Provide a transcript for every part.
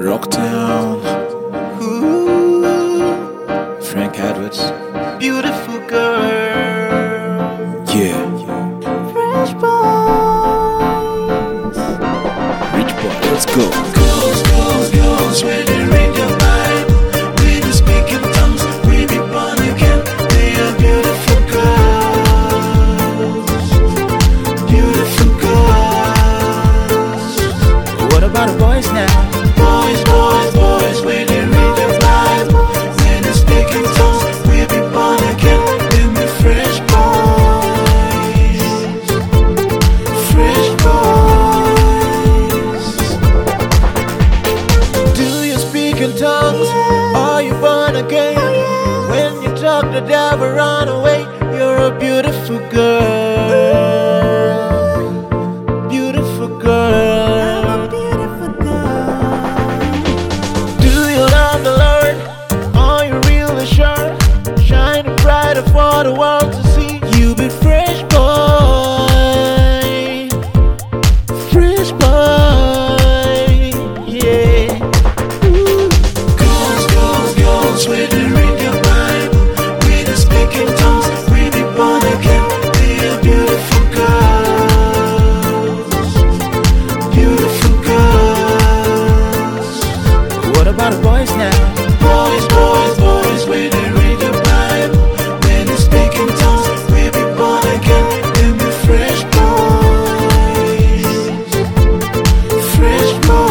Rocktown. Ooh, Frank Edwards. beautiful girl. Yeah. Fresh boys. Rich boy, let's go. Girls, girls, girls, when they read the Bible, when they speak in tongues, we be born again. They are beautiful girls. Beautiful girls. What about the boys now? Boys, boys, boys, when they read the Bible, when they speak in tongues, we be born again. Then we fresh boys. Fresh boys. Do you speak in tongues? Are you born again? When you talk, the devil run away. You're a beautiful girl. Beautiful girl. Do you love the Lord? Are you really sure? Shining brighter for the world to see. You be fresh boy. Fresh boy. Yeah. Ooh. Girls, girls, girls, when they read your Bible, when they speak in tongues, we be born again. They are beautiful girls. Beautiful girls. What about the boys now? Boys, boys, boys, when they read the Bible, when they speak in tongues, we be born again. Then we fresh boys. Fresh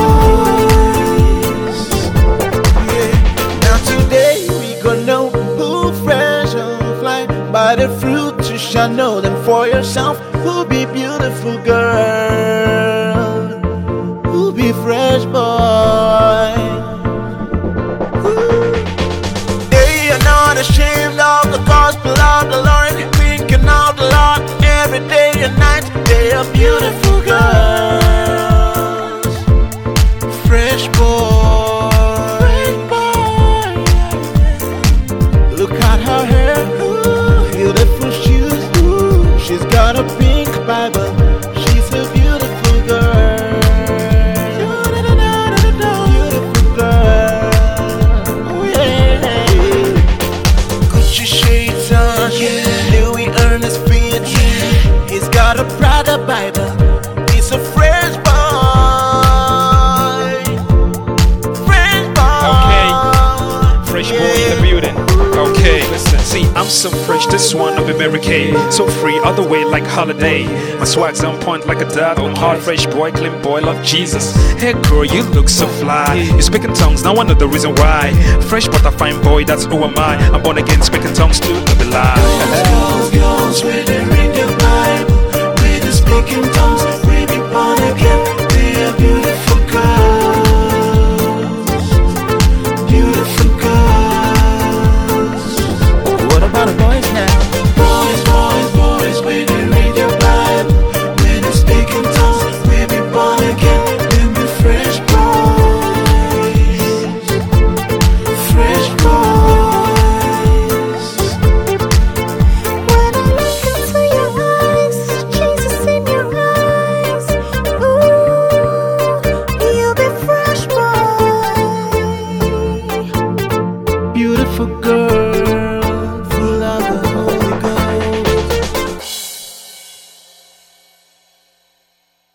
boys. Yeah. Now today we gonna know who fresh or fly. By the fruit you shall know them for yourself. Who be beautiful girl? Who be fresh boy? They are not ashamed of the gospel of the Lord, thinking of the Lord every day and night. They are beautiful girls. Fresh boy. Look at her hair, beautiful shoes. She's got a pink Bible. She's a beautiful girl. Beautiful girl. Oh yeah. Gucci shades on, Louis Ernest feet. He's got a Prada Bible. He's a fresh boy. Fresh boy. Okay. Fresh boy in the building. Okay, listen, see, I'm so fresh, this one of Mary Kay. So free, all the way like holiday. My swag's on point like a dot on hard. Fresh boy, clean boy, love Jesus. Hey girl, you look so fly. You speak in tongues, now I know the reason why. Fresh but a fine boy, that's who am I. I'm born again, speaking tongues to the lie. Girls, girls, when they read the Bible, when they speak in tongues,